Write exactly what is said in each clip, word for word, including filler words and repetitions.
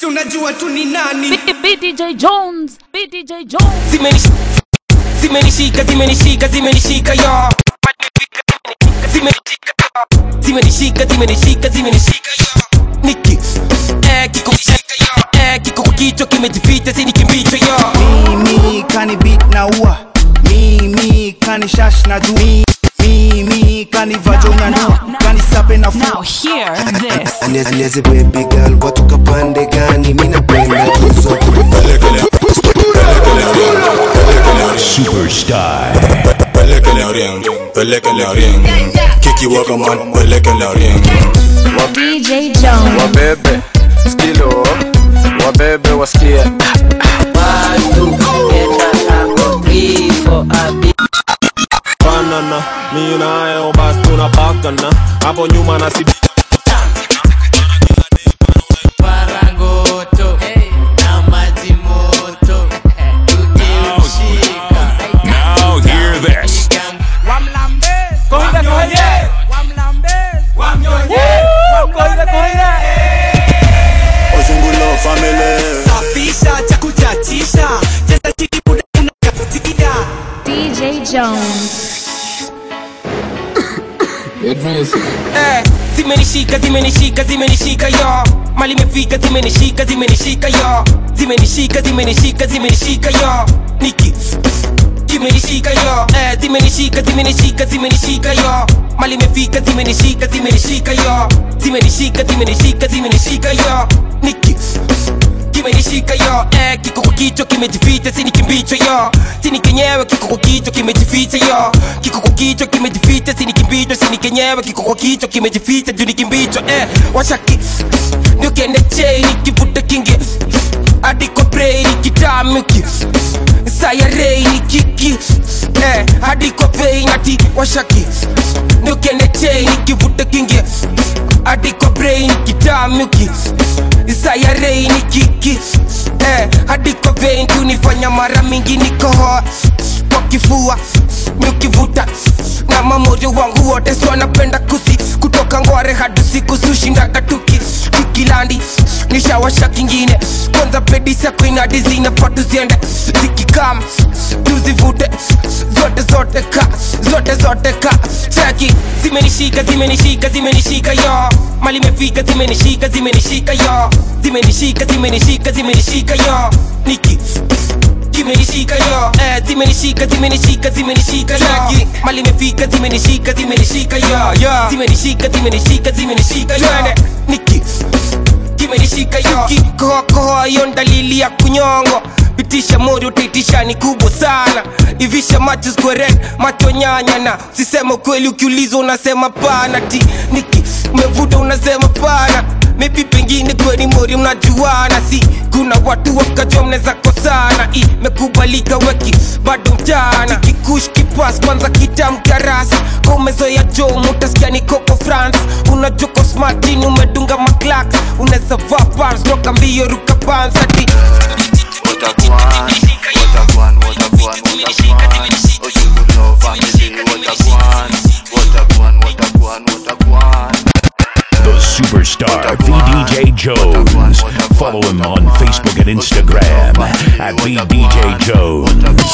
Si unajua tu ni nani? B D J Jones, B D J Jones. Zimenishika, zimenishika, zimenishika, zimenishika yo. Zimenishika, zimenishika, zimenishika, zimenishika yo. Niki, eh kiko shika yo. Eh kiko kichwa kimejificha si nikimbicho yo. Mimi kani beat na ua, mimi kani shash na juu, mimi kani vajonya na kani sape na fu. Now hear this. Aliaze baby girl watu kapande gani mina penda tuzo. Superstar. Pelekele ring, pelekele ring. Kiki waka man, pelekele ring. D J Jones. Wabebe, skilo, wabebe wasikia. Banana, mi nayo basi tunapakana. Hapo nyuma na si Parangoto, na maji moto. Now hear this. Wamlambe, koida koide. Wamlambe, wamnyonye. Koida koide. Ozungulo family. Safisha cha kuchachisha, cheza chiki muda unakatia. D J Jones. Eh, zimenishika, zimenishika, zimenishika yo. Mali imefika, zimenishika, zimenishika yo. Zimenishika, zimenishika, zimenishika yo. Niki, zimenishika yo. Eh, zimenishika, zimenishika, zimenishika yo. Mali imefika, zimenishika, zimenishika yo. Zimenishika, zimenishika, zimenishika yo. Niki, kimenishika yo. Eh, kiko kwa kichwa kimejificha si nikimbicho yo. Sini kenyewe kiko kwa kichwa kimejificha yo. Kiko kwa kichwa kimejificha si nikimbicho. Sini kenyewe kiko kwa kichwa kimejificha juu nikimbicho. Eh, washaki ndio kende chain nikivuta kinge hadi kwa brain nikitamuki saya rei nikiki. Eh, hadi kwa vein ati washaki ndio kende chain nikivuta kinge hadi kwa brain nikitamuki saya rei nikiki. Eh, hadi kwa vein tunifanya mara mingi nikohoa kwa kifua nikivuta na mamoyo wangu wote so napenda kusi kutoka ngware hadi siku sushinda katuki kikilandi nishawasha kingine kwanza pedi sako inadi zinafatu ziende zikikam tuzivute zote zote ka zote zote ka chaki zimenishika zimenishika zimenishika yo mali imefika zimenishika zimenishika yo zimenishika zimenishika zimenishika yo niki zimenishika yo. Eh, zimenishika zimenishika zimenishika yo. Mali imefika zimenishika zimenishika yo. Zimenishika zimenishika zimenishika yo. Niki zimenishika yo. Kikohoa kohoa yo dalili ya kunyongo. Pitisha mori utaitisha ni kubwa sana. Ivisha macho square red, macho nyanya na usisema kweli ukiulizwa unasema pana ti. Niki umevuta unasema pana. Maybe pengine kweni mori mnajuana. Si kuna watu wakajua mneza kosana. Imekubalika weki bado mchana. Kikush kipas kwanza kitamkarasi. Komezo ya Joe mutasikia ni Coco France. Unajoko smartini umedunga maklaks. Uneza vapars toka mbio ruka pansati. Watakuan, watakuan, watakuan, watakuan. Ozungulo family, watakuan, watakuan, watakuan, watakuan. The superstar V D J Jones. Follow him on Facebook and Instagram at V D J Jones.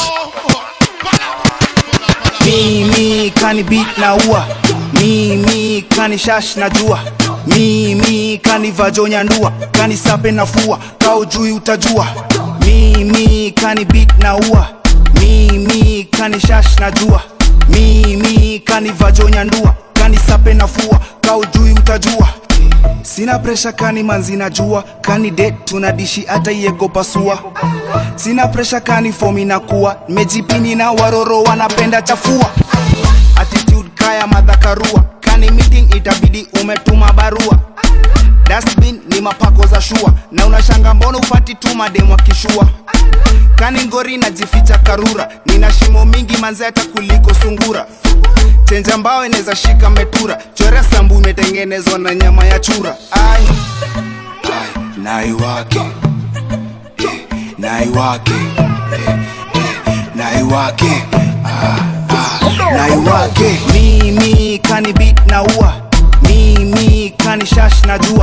Mimi kani beat na ua, mimi kani shash na jua, mimi kani vajonya ndua, kani sape na fua, kao jui utajua. Mimi kani beat na ua, mimi kani shash na jua, mimi kani vajonya ndua, kani sape na fua, kao jui utajua. Sina presha kani manzi na jua, kani date tunadishi ata yego pasua. Sina presha kani fomi na kuwa, mejipini na waroro wanapenda chafua. Attitude kaya madhakarua, kani meeting itabidi umetuma barua. Dustbin ni mapako za shua, na unashanga mbono upati tuma demo kishua. Kani ngori na jificha karura, nina shimo mingi manzeta kuliko sungura. Chenja mbao ineza shika metura, chore sambu imetengenezwa na nyama ya chura. Ai, ai, nai wake, eh, nai wake, eh, eh, nai wake, ah, ah, nai wake. Mimi kani beat na ua, mimi kani shash na jua,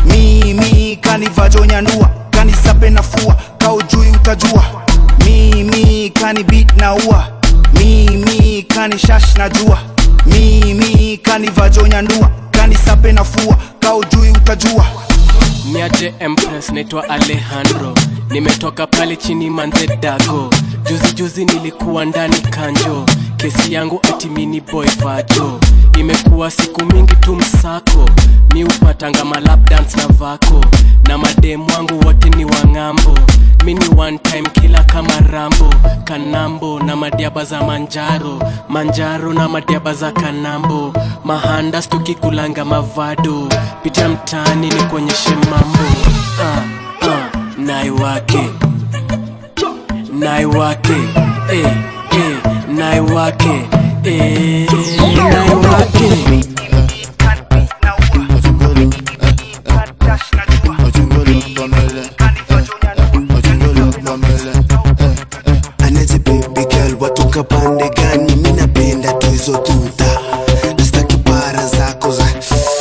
Mimi kaniva jonyandua, kanisape nafua, kaujui utajua. Mimi kani beat na ua, mimi kani shash na jua. Mimi kaniva jonyandua, kanisape nafua, kaujui utajua. Niaje Empress, naitwa Alejandro, nimetoka pale chini manze dago. Juzi juzi nilikuwa ndani kanjo, kesi yangu ati mini boy vajo. Imekuwa siku mingi tu msako, mi upatanga malap dance na vako. Na mademu wangu wote ni wangambo, mini one time kila kama Rambo. Kanambo na madiaba za manjaro, manjaro na madiaba za kanambo. Mahanda stuki kulanga mavado, pita mtani ni kuonyeshe mambo. Ah, ah, nai wake Nai wake, eh, eh, nai wake, eh, nai wake. Anaje baby girl, watoka pande gani? Mina penda tu hizo tuta, nastaki para zako za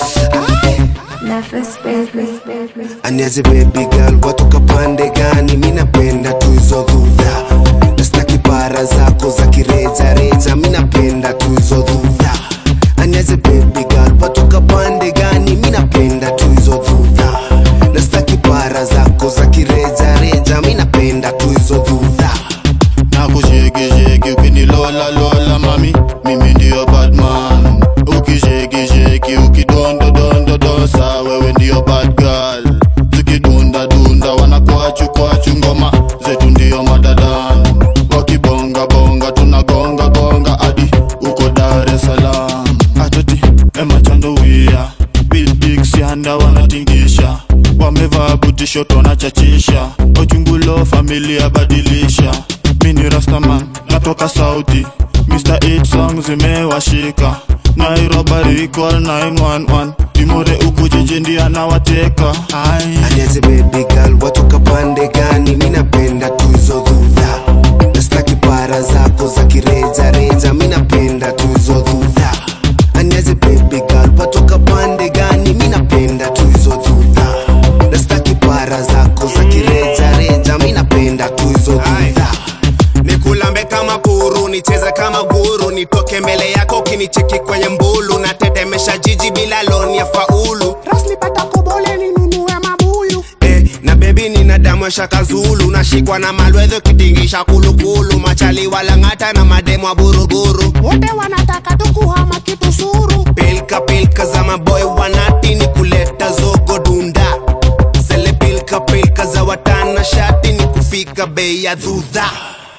Anaje baby girl, watoka pande gani? Mina penda tu hizo tuta, nastaki para zako za kireja reja. Mina penda tu hizo tuta. Anaje baby girl, watoka pande gani? Mina penda tu hizo tuta, nastaki para zako za kireja reja. Mina penda tu hizo tuta. Nakushake shake ukinilola lola mami, mimi ndio bad man. Ukishake shake ukidondo dondo dosa, wewe ndio bad girl. Zikidunda dunda wanakwachu kwachu, ngoma zetu ndio madadan. Wakibonga bonga tunagonga gonga hadi uko Dar es Salaam. Atoti ema chandowia, big big sianda wanatingisha, wamevaa buti short wanachachisha. Ochungulo familia badilisha, mini rastaman natoka Saudi, Mister eight songs zimewashika. Nairobi recall nine one one, Timore uko jiji ndia nawateka. Anaje baby girl, watoka pande gani? Mina penda tu hizo dhudha, nastaki para zako za kireja reja. Mina penda tu hizo dhudha. Anaje baby girl, watoka pande gani? Mina penda tu hizo dhudha, nastaki para zako za kireja reja. Mina penda tu hizo dhudha. Nikulambe kama puru, nicheze kama guru, nitoke mbele yako kinicheki kwenye mbulu. Na tetemesha jiji bila loni ya faulu, rasmi pata kubole ni nunue mabuyu. Eh, na baby nina damu ya Shaka Zulu, nashikwa na malwedho kitingisha kulukulu. Machali wala ngata na mademu wa buruguru, wote wanataka tu kuhama kitu suru. Pilka pilka za maboy wanati ni kuleta zogo dunda. Zele pilka pilka za watana shati ni kufika bei ya dhudha.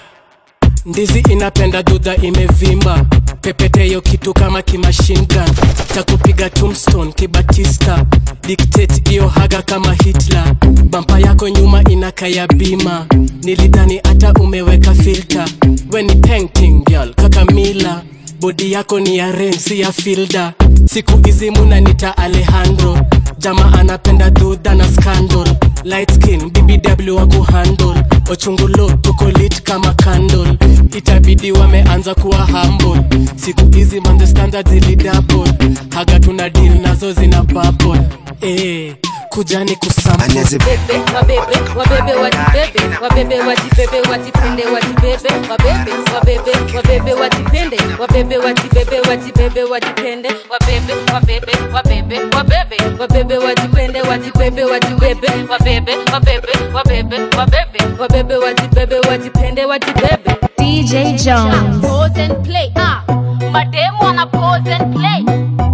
Ndizi inapenda dudha imevimba, pepete yo kitu kama kimachine gun. Takupiga tombstone kibatista, dictate iyo haga kama Hitler. Bampa yako nyuma inakaya bima, nilidhani ata umeweka filter. We ni painting girl kaka Mila, body yako ni ya Renzi ya Filda. Siku hizi munanita Alejandro, jama anapenda dudha na scandal. Light skin B B W wa kuhandle, ochungulo tuko lit kama candle. Itabidi wameanza kuwa humble, siku hizi man the standards zili double. Haga tuna deal nazo zina bubble, eh kujani kusample. Bebe, wabebe, wabebe watibebe, wabebe watibebe watipende watibebe, wabebe, wabebe, wabebe watipende, wabebe watibebe watibebe watipende, wabebe, wabebe, wabebe, wabebe, wabebe watipende watibebe watibebe, wabebe, wabebe, wabebe, wabebe, wabebe watibebe watipende watibebe. D J Jones. Pause and play, ah, madem wanna pause and play.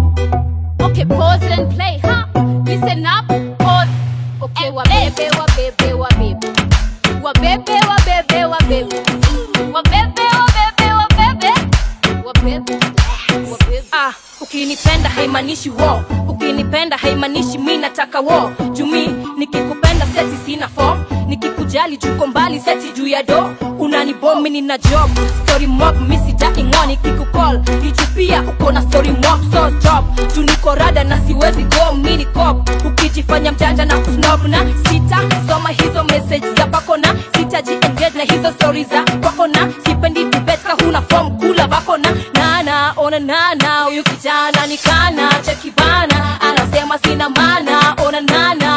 Okay, pause and play, huh? Listen up, pause. Okay, wabebe, wabebe, wabebe, wabebe, wabebe, wabebe, wabebe, wabebe, wabebe, wabebe, wabebe. Ah, ukinipenda haimanishi wo, ukinipenda haimanishi mi nataka wo. Jumi nikikupenda seti sina form, nikikujali juko mbali seti juu ya do. Unanibom mimi nina job, story mob misi taki ngoni kikukol. Ijupia uko na story mob so job. Juniko rada na siwezi go mini cop. Ukijifanya mjanja na kusnob na sita soma hizo message za bako na sitaji engage na hizo stories za bako na sipendi debate ka huna form kula bako na nana ona nana huyu kijana nikana cheki bana anasema sina maana ona nana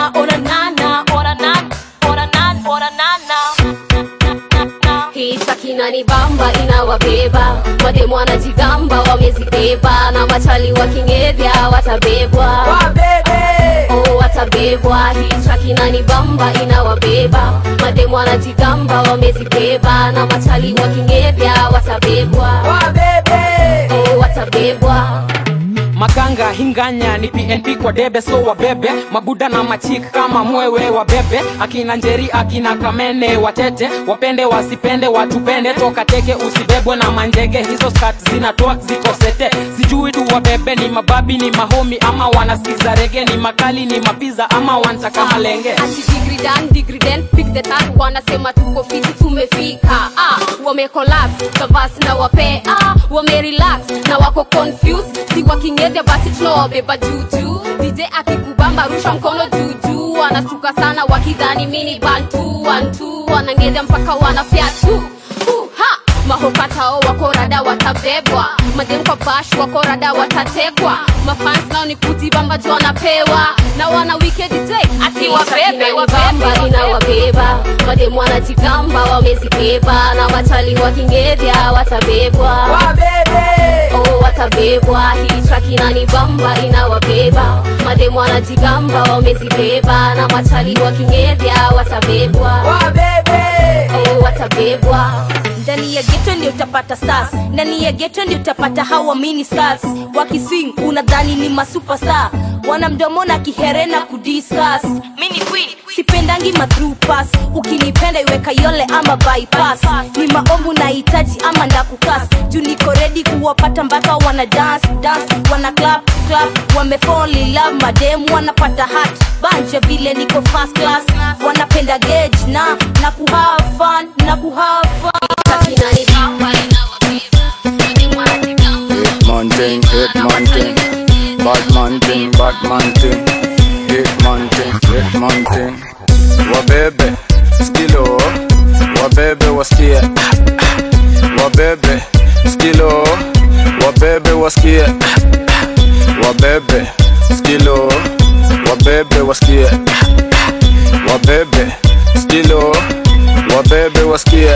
inanibamba inawabeba mademu wanajigamba wamezibeba na machali wakingevya watabebwa wabebe oh watabebwa hii track inanibamba inawabeba mademu wanajigamba wamezibeba na machali wakingevya watabebwa wabebe oh watabebwa Maganga hinganya ni P N P kwa debe so wabebe mabuda na machik kama mwewe wabebe akina njeri akina kamene watete wapende wasipende watupende toka teke usibebwe na manjege hizo skirt zinatoa ziko sete sijui tu wabebe ni mababi ni mahomi ama wanasikiza rege ni makali ni mapiza ama wanataka malenge anti degree dan degree den pick the tag wanasema tuko fiti tumefika ah wame collapse kavasi na wape ah wame relax na wako confused si wakinge Ngevya basi tunawabeba juju D J akikubamba rusha mkono juju wanasuka sana wakidhani mini bantu Wantu wanangevya mpaka wanafyatu uh, ha mahokatao wako rada watabebwa mademu kwa bash wako rada watatekwa mafans nao ni kutibamba jo wanapewa na wana wicked day ati wabebe wabebe inawabeba mademu wanajigamba wamezibeba na machali wakingevya watabebwa wabebe oh watabebwa hii track inanibamba inawabeba mademu wanajigamba wamezibeba na machali wakingevya watabebwa wabebe oh watabebwa ndani ya ghetto ndio utapata stars ndani ya ghetto ndio utapata hawa mini stars wakiswing unadhani ni masuperstar wana mdomo na kiherena kudiscuss mini queen sipendangi ma through pass ukinipenda iweka yole ama bypass ni maombu nahitaji ama ndakukas juu niko ready kuwapata mpaka wana dance dance wana clap clap wame fall in love madem wanapata heart banje vile niko first class wanapenda gauge na na ku have fun na ku have fun man thing, hit man thing, bad man thing, bad man thing, hit man thing, hit man thing. Wabebe, skilo, wabebe wasikie, wabebe, skilo, wabebe wasikie, wabebe, skilo, wabebe wasikie, wabebe, skilo, wabebe wasikie,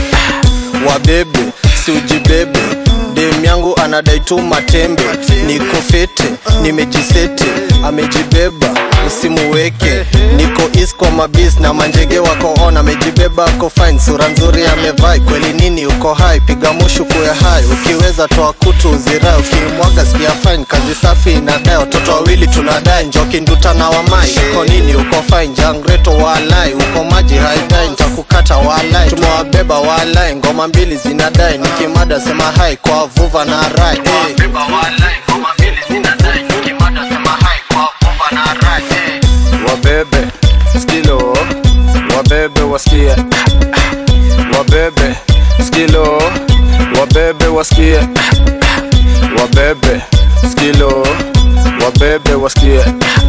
wabebe, si ujibebe. Dem yangu anadai tu matembe niko fete nimejisete amejibeba usimuweke niko east kwa mabis na manjege wako on amejibeba ako fine sura nzuri amevai kweli nini uko high piga mushu kuya high ukiweza toa kutu uzirai ukimwaga sikia fine kazi safi inadai watoto wawili tunadai njoki nduta na wamai uko nini uko fine jangreto walai uko maji haidai nitakukata walai tumewabeba walai ngoma mbili zinadai nikimada sema hai kwa vuva na rai hey. Beba walai ngoma mbili zinadai nikimada sema hai kwa vuva na rai hey. Wabebe skilo wabebe wasikie wabebe skilo wabebe wasikie wabebe skilo wabebe wasikie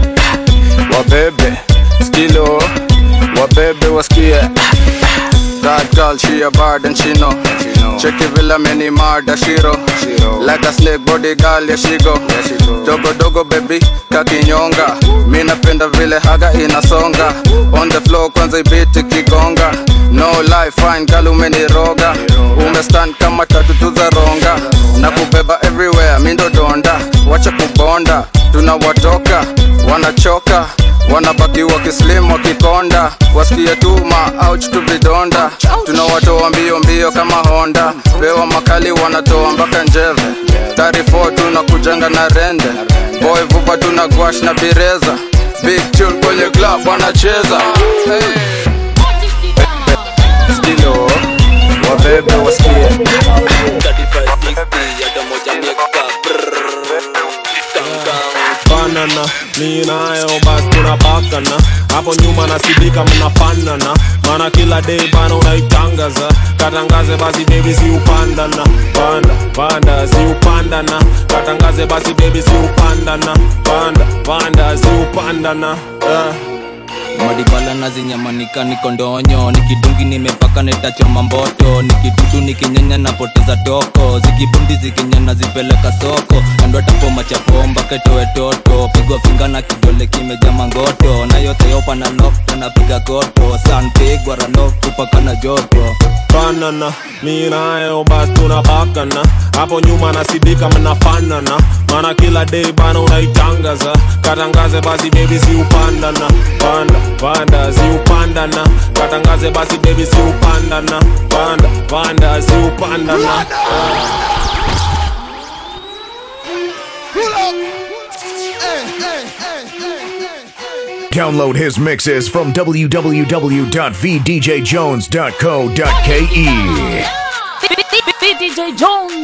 wabebe skilo wabebe wasikie. That girl, she a bad and she know. She know. Check it villa many murder shiro. Shiro. Like a snake body girl, yeah she go. Yeah, she go. Dogo dogo baby, kakinyonga. Mi napenda vile haga inasonga. On the floor kwanza ibiti kigonga. No lie, fine girl umeniroga. Umestand kama tatu za ronga. Na kubeba everywhere, mindo donda. Wacha kubonda, tunawatoka, wanachoka. Wanabaki wakislim wakikonda. Wasikie tuma, ouch tu vidonda. Tunawatoa mbio mbio kama Honda. Pewa makali wanatoa mpaka njeve. thirty four tunakujanga na rende. Boy vupa tunagwash na bireza. Big tune kwenye club wanacheza. Hey. Stilo wabebe wasikie thirty-five sixty ya damoja miaka banana ni nayo basi tunabakana hapo nyuma nasidika mnafanana maana kila day bana unaitangaza katangaze basi baby si upandana panda panda si upandana katangaze basi baby si upandana panda panda si upandana uh. Madibala nazinyamanika niko ndonyo, nikidungi nimepaka netachoma mboto, nikitutu nikinyanya napoteza toko, zikibundi zikinyana zipeleka soko, ando tapoma chapomba ketoe toto, pigwa finga na kidole kimeja mangoto, na yote yopa na lock na piga koto, san pigwa rano kupaka na joto. Banana, mi nayo bas tunapakana, hapo nyuma nasidika mnafanana, mana kila day bana unaitangaza, katangaze basi baby si upandana, panda, panda si upandana, katangaze basi baby si upandana, panda, panda si upandana. Download his mixes from w w w dot v d j jones dot co dot k e. V D J Jones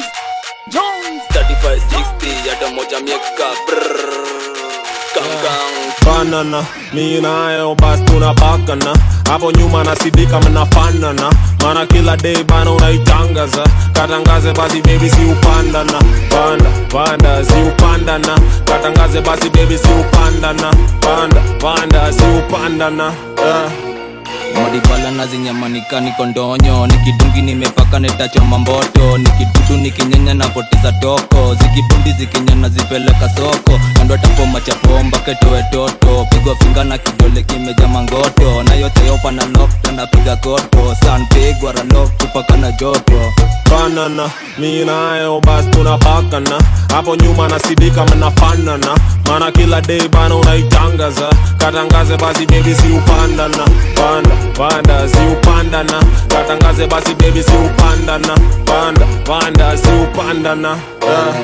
Jones thirty-five sixty yada moja mieka brrrr gang gang. Banana, mi nayo bas tunapakana, hapo nyuma nasidika mnafanana, mana kila day bana unaitangaza, katangaze basi baby si upandana, panda, panda si upandana, katangaze basi baby si upandana, panda, panda si upandana. uh. Madibala nazinyamanika niko ndonyo, nikidungi nimepaka netachoma mboto, nikitutu nikinyanya napoteza toko, zikibundi zikinyana zipeleka soko, ando tapoma chapomba ketoe toto, pigwa finga na kidole kimeja mangoto, na yote yopa na lock na piga koto, san pigwa rano kupaka na joto. Banana, mi nayo bas tunapakana, hapo nyuma nasidika mnafanana, mana kila day bana unaitangaza, katangaze basi baby si upandana, panda, panda si upandana, katangaze basi baby si upandana, panda, panda si upandana. uh.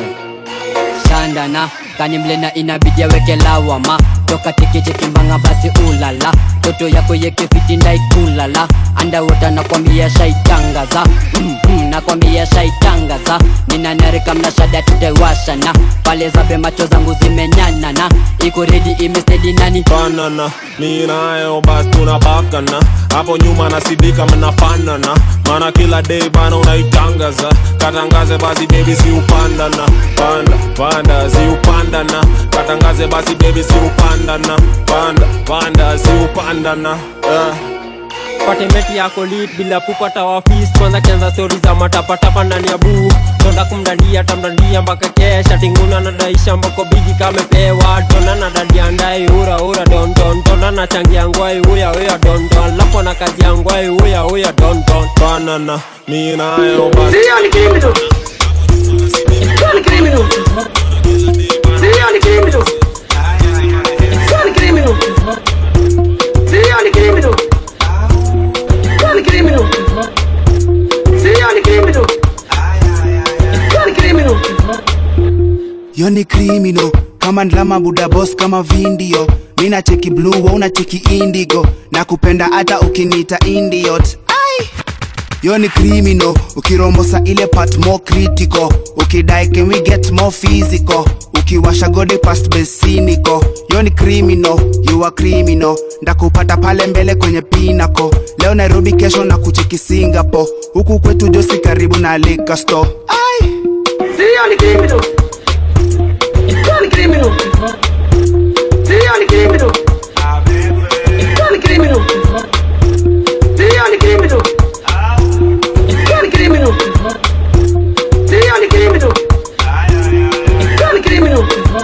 Shandana, kani mlena inabidi weke lawama, toka tikiti kimbanga basi ulala, toto yako yeke fiti ndai kulala, underwater nakwambia shaitangaza, mm -hmm, nakwambia shaitangaza, nina narika mnashada tutewashana, pale zabe macho zangu zimenyanana, iko ready imestedi nani. Banana, mi nayo bas tunapakana, hapo nyuma nasidika mnafanana, mana kila day bana unaitangaza, katangaze basi baby si upandana, panda, panda si upandana, katangaze basi baby si upandana, panda, panda si upandana. uh. Patemeti yako lit bila kupata wafis, kwanza kianza story za matapatapa ndani ya buu, tonda kumdandia tamdandia mpaka kesha, tinguna na daisha mbako bigi kamepewa, tona na dadia ndai ura ura don don, tona na changi yangwai uya uya don don, lapo na kazi yangwai uya uya don don. Banana, mi nayo bas They are the criminal. It's all the criminal. They are the criminal. It's all the criminal. They are the criminal. It's all the criminal. They are the criminal. It's all the criminal. Yoni criminal, kama ndlama buda boss kama vindio, mina cheki blue wa una cheki indigo, na kupenda hata ukiniita indiot. Ai, yoni criminal, ukirombosa ile part more critical, ukidai can we get more physical, ukiwasha godi past besiniko. Yoni criminal, you are criminal, ndakupata pale mbele kwenye pinako, leo Nairobi kesho na kucheki Singapore, huku kwetu Josi karibu na liquor store. Ai, they are the criminal. It's all the criminal. They are the criminal. It's all the criminal. They are the criminal. It's all the criminal. They are the criminal. It's all the criminal.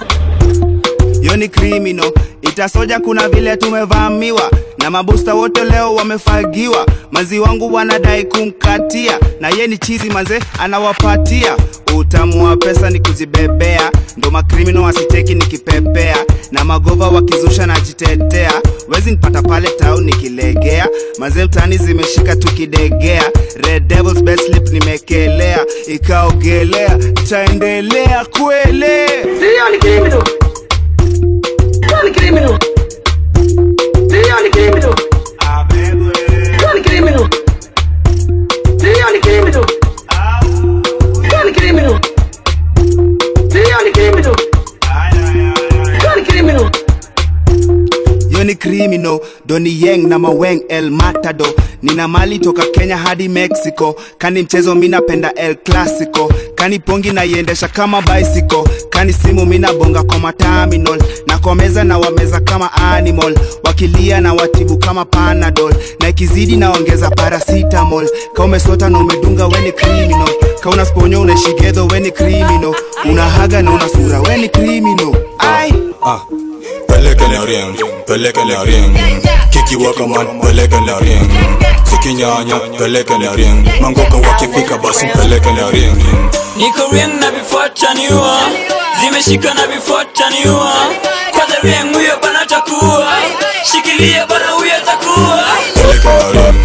Yoni criminal, itasoja kuna vile tumevamiwa, na mabusta wote leo wamefagiwa, mazi wangu wanadai kumkatia, na ye ni chizi manze anawapatia, utamu wa pesa ni kujibebea, ndo makrimino wasiteki nikipepea, na magova wakizusha na jitetea, wezi nipata pale tao nikilegea, maze mtani zimeshika tukidegea, Red Devils best slip nimekelea, ikaogelea, taendelea kwele. They are the criminal. They are the criminal. They are the criminal. They are the criminal. They are the criminal. They are the criminal. They are the criminal. They are the criminal. Yoni criminal, Doni Yang na Maweng El Matado, nina mali toka Kenya hadi Mexico, kani mchezo mina penda El Clasico, kani pongi na iendesha kama bicycle, kani simu mina bonga kwa materminal, na kwa meza na wameza kama animal, wakilia na watibu kama Panadol, na ikizidi na ongeza paracetamol. Ka umesota na umedunga weni criminal, ka una sponyo unashigedo weni criminal, unahaga na una sura weni criminal. Ai ah peleke le ring peleke le ring kiki waka man peleke le ring sikinyanya peleke le ring mangoka wakifika basi peleke le ring. Niko ring na bifuata niua, zimeshika na bifuata niua, kwa the ring huyo bana takuwa, shikilia bana huyo takuwa peleke le ring.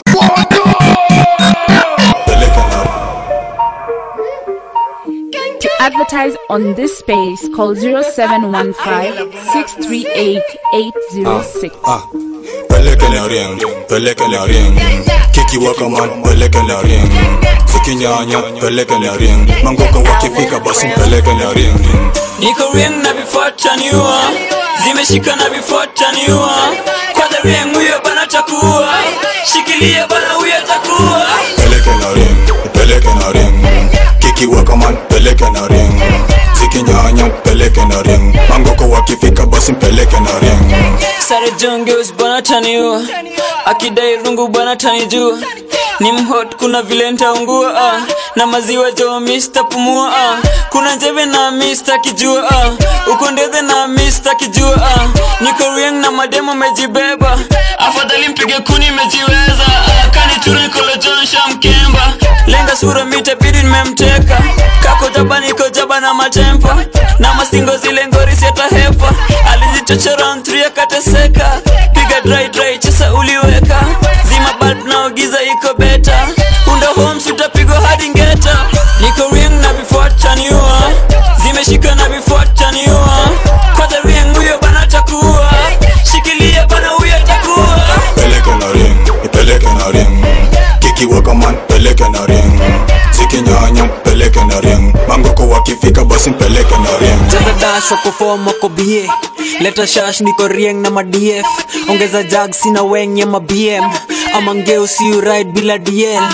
To advertise on this space, call zero seven one five, six three eight, eight zero six. Ah, ah. Peleke le ring, peleke le ring kiki waka man peleke le ring sikinyanya peleke le ring mangoka wakifika basi peleke le ring. Niko ring na bifuata niua, zimeshika na bifuata niua, kwa the ring huyo bana takuwa, shikilia bana huyo takuwa peleke le ring peleke le ring kiki waka man peleke le ring sikinyanya peleke le ring mangoka wakifika basi peleke le ring. Sare jongeus bana taniua, akidai rungu bana tanijua, ni mhot kuna vile ntaungua ah. Na maziwa jo mister pumua ah. Kuna njeve na mister kijua ah. Uko ndethe na mister kijua ah. Niko ring na mademo mejibeba, afadhali mpige kuni mejiweza ah. Kani turi kolo John Shamkemba, lenga sura mita bidi nimemteka, kako jaba niko jaba na matempa, na mastingo zile ngori sieta hepa, alizichocha round three akateseka, piga dry dry chesa uliweka, zima bulb na ugiza iko beta, unda homes utapigwa hadi ngeta. Niko ring na bifuata niua, zimeshika na bifuata niua, kwa the ring huyo bana takuwa, shikilia bana huyo takuwa peleke na ring peleke na ring kiki waka man peleke na ring sikinyanya peleke na ring mangoko wakifika basi peleke na ring. Jaza dash wako form wako bie, leta shash niko rieng na ma D F, ongeza jag sina weng ya ma B M, ama ngeo si you ride bila D L.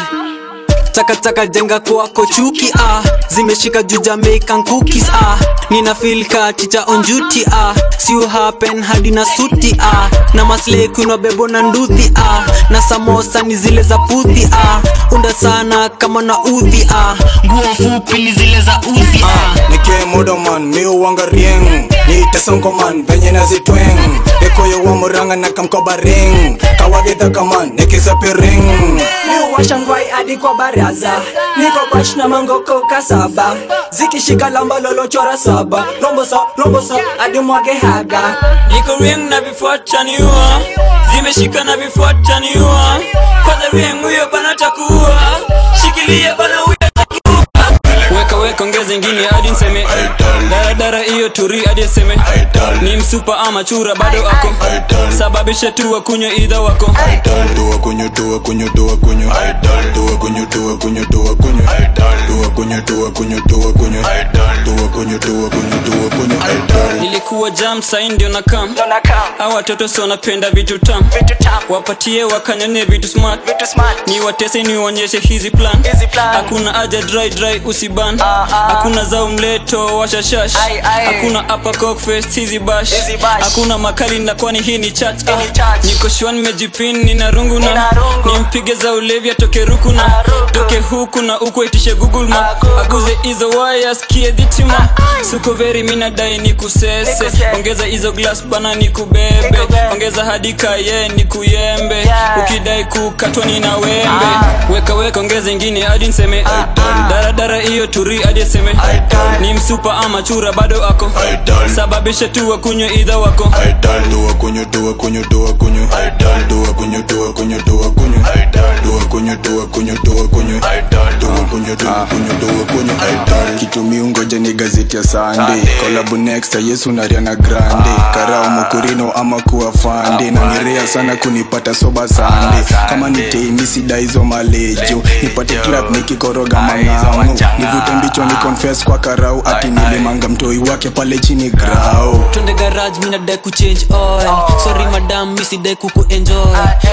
Chaka chaka jenga kwako chuki ah, zimeshika juu Jamaican cookies ah, nina feel ka chicha on duty ah, si you happen hadi na suti ah, na maslay kuna bebo na nduthi ah, na samosa ni zile za puthi ah, unda sana kama na udhi ah, nguo fupi ni zile za udhi ah. Nike modo man miu wanga rieng, ni tesonko man venye na zitweng, eko yo wa muranga na kamkoba ring, kawagitha kaman nikisapi ring. Miu washangwai adi kwa baraza, niko bash na mangoko kasaba, zikishika lamba lolo chora saba, rombosa rombosa adi mwage haga. Niko ring na bifuata niua, zimeshika na bifuata niua, kwa the ring huyo bana takuwa, shikilia bana huyo takuwa, weka weka ongeza ingine hadi nseme, dara dara iyo turi hadi seme, ni msupa ama chura bado ako, sababisha tuwa kunyo idha wako, tuwa kunyo tuwa kunyo tuwa kunyo tuwa kunyo tuwa kunyo tuwa kunyo tuwa kunyo tuwa kunyo tuwa kunyo tuwa kunyo tuwa kunyo tuwa kunyo. Nilikuwa jam sahi ndio na kam, hawa watoto so napenda vitu tam, wapatie wakanyane vitu smart, ni watese ni uonyeshe hizi plan, hakuna aja dry dry usiban, hakuna zao mleto washashash, hakuna upper cock fest hizi bash, hakuna makali na kwani hii ni chat ah. Niko shwan nimejipin nina rungu na nimpige za ulevi atoke ruku na toke huku na uko itishe Google map, aguze hizo wires kie dhitima, suko very mina dai ni kusese, ongeza hizo glass bana ni kubebe, ongeza hadi kaye ni kuyembe, ukidai kukatwa ni na wembe, weka weka ongeza ingine hadi nseme, dara dara iyo turi hadi seme, ni msupa ama chura bado ako, sababisha tuwa kunyo idha wako, tuwa kunyo tuwa kunyo tuwa kunyo tuwa kunyo tuwa kunyo tuwa kunyo tuwa kunyo tuwa kunyo tuwa kunyo tuwa kunyo tuwa kunyo tuwa kunyo. Kitu miungoja ni gazeti ya Sunday, collab next Yesu na Ariana Grande, karao mukurino ama kuwa fande, na nirea sana kunipata soba Sunday, kama ni teimisi daizo malejo, nipate club nikikoroga mangamu, nivute mbicho ni confess kwa karau, ati nilimanga mtoi wake pale chini grau. Twende garage mina dai ku change oil, sorry madam misi dai kuku enjoy, kwani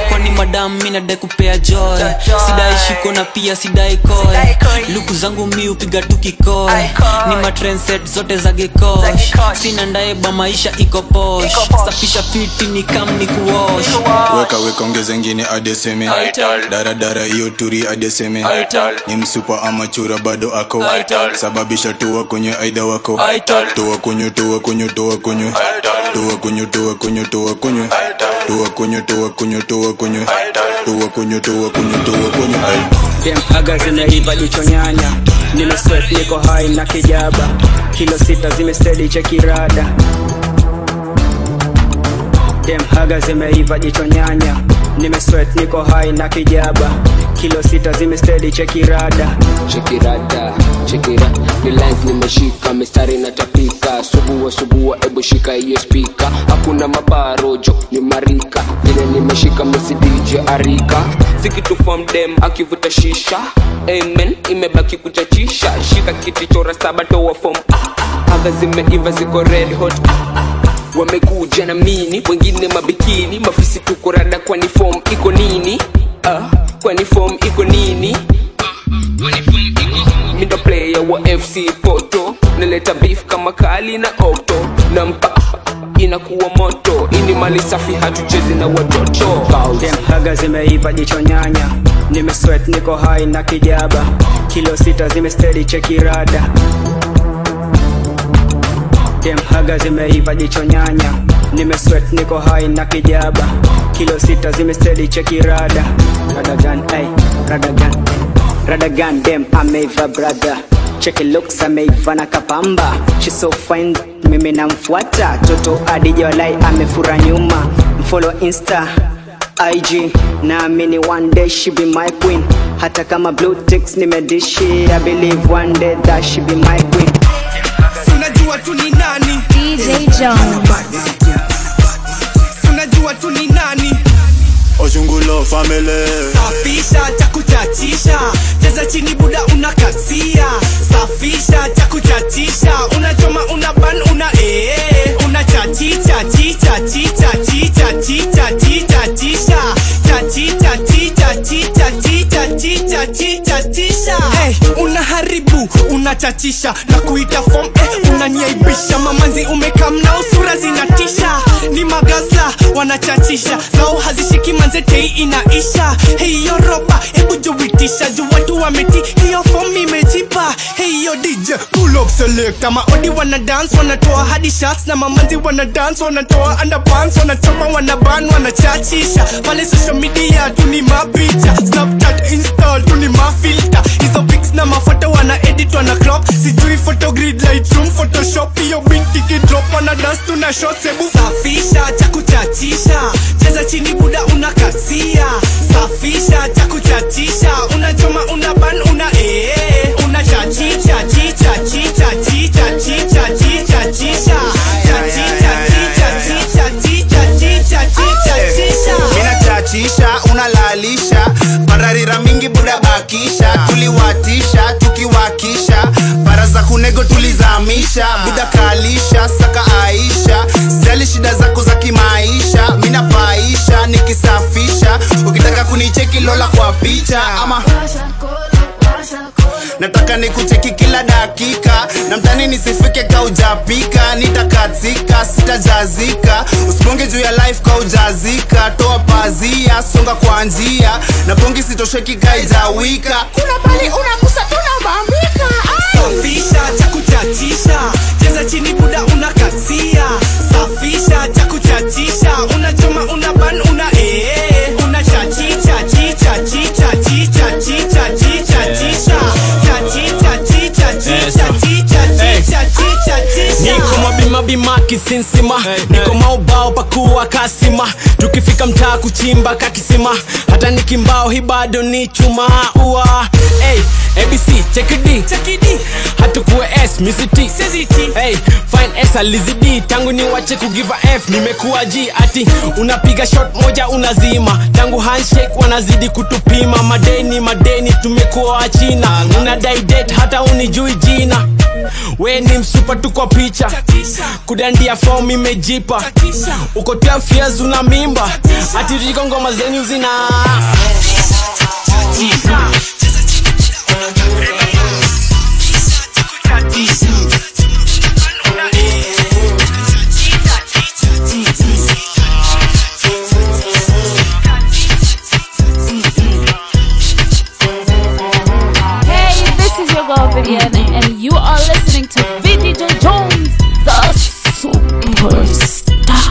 madam mina dai kupea joy. Sidai shiko na pia sidai koi. Luku zangu mi upiga tu kikoi. Ni ma trendset zote za gekosh. Sina ndaeba maisha iko posh. Safisha fiti ni kam ni kuwash. Weka weka ongeze ngine adeseme. Dara dara iyo turi adeseme. Ni msupa ama chura bado ako. Sababisha tuwa kwenye aida wako. Tuwa kunyo tuwa kunyo tuwa kunyo. Tuwa kunyo tuwa kunyo tuwa kunyo. Tuwa kunyo tuwa kunyo tuwa kunyo. Tuwa kunyo tuwa kunyo tuwa kunyo. Dem haga zimeiva jicho nyanya. Nime sweat niko high na kijaba. Kilo sita zime steady cheki rada. Dem haga zimeiva jicho nyanya. Nime sweat niko high na kijaba. Kilo sita zime steady cheki rada. Cheki rada, cheki rada. Ni lines nimeshika, mistari na tapika. Subua subua ebu shika hiyo speaker. Hakuna mabarojo, ni marika. Vile nimeshika misi D J Arika. Sikitu from dem akivuta shisha. Amen, imebaki kuchachisha. Shika kiti chora saba toa form. Haga zimeiva ziko red hot. Wamekuja na mini, wengine mabikini. Mafisi tuko rada kwani form iko nini? Uh, kwani form iko nini? Mindo player wa F C Porto. Naleta beef kama Kali na Okto. Nampa inakuwa moto. Ini mali safi hatuchezi na watoto. Dem haga zimeiva jicho nyanya. Nime sweat niko high na kijaba. Kilo sita zime steady cheki rada. Dem haga zimeiva jicho nyanya. Nime sweat niko high na kijaba. Kilo sita zime steady cheki rada. Radagan ay, radagan. Radagan dem ameiva brother. Cheki looks ameiva na kapamba. She so fine mimi namfuata. Toto Adija walai amefura nyuma. Mfollow Insta I G na amini one day she be my queen. Hata kama blue ticks nimedishi. I believe one day that she be my queen. Unajua tu ni nani D J Jones. Unajua tu ni nani Ojungulo family. Safisha cha kuchachisha. Cheza chini buda unakasia. Safisha cha kuchachisha. Unachoma unaban una ee. Unachachicha chicha chicha chicha chicha chicha chicha. Chachicha chicha chicha chicha chicha chicha chicha. Hey, unaharibu unachachisha na kuita form eh, unaniaibisha. Mamanzi umekam na usura zinatisha. Ni magazla wanachachisha. Zao hazishiki manze tei inaisha. Hey yo ropa ebu jowitisha. Ju watu wameti hiyo form imejipa. Hey yo D J pull up selector. Maodi wana dance wanatoa hadi shots. Na mamanzi wana dance wanatoa underpants. Wanachoma wanaban wanachachisha. Pale social media tu ni mapicha. Snapchat install tu ni mafilter. Hizo pics na mafoto wana edit wana crop. Sijui photogrid lightroom photoshop. Hiyo binti kidrop wana dance tu na shots. Ebu safisha cha kuchachisha. Cheza chini buda unakasia. Safisha cha kuchachisha. Unachoma unaban una ee. Unachachicha chicha chicha chicha chicha chicha chicha. Chachicha chicha chicha chicha chicha chicha chicha. Mina chachisha unalalisha. Pararira mingi buda bakisha. Tuliwatisha tukiwakisha. Baraza kunego tulizamisha. Buda kalisha saka Aisha. Sijali shida zako za kimaisha. Mina paisha nikisafisha. Ukitaka kunicheki lola kwa picha. Ama nataka nikucheki kila dakika. Na mtani nisifike kaujapika. Nitakatika sitajazika. Usibonge juu ya life kaujazika. Toa pazia songa kwa njia. Na bongi sitosheki kaijawika. Kuna pali unakusa tunabambika. Safisha cha kuchachisha. Cheza chini buda unakasia. Safisha cha kuchachisha. Unachoma unaban una ee. Unachachicha chicha chicha chicha chicha chicha chicha. Chachicha chicha chicha chicha chicha chicha chicha. Niko mabima bima kisinsima. Niko maubao pakuwa kasima. Tukifika mtaa kuchimba kakisima. Hata nikimbao hi bado ni chuma ua. Hey, A B C check it D check it D. Hatukuwe S misi T hey, fine S alizi D. Tangu ni wache kugiva F nimekuwa G. Ati unapiga shot moja unazima. Tangu handshake wanazidi kutupima. Madeni madeni tumekuwa wachina. Unadai date hata unijui jina. We ni msupa tu kwa picha. Kudandia form imejipa. Uko twelve years una mimba. Ati riko ngoma zenyu zina Vivian, and you are listening to V D J Jones, the superstar.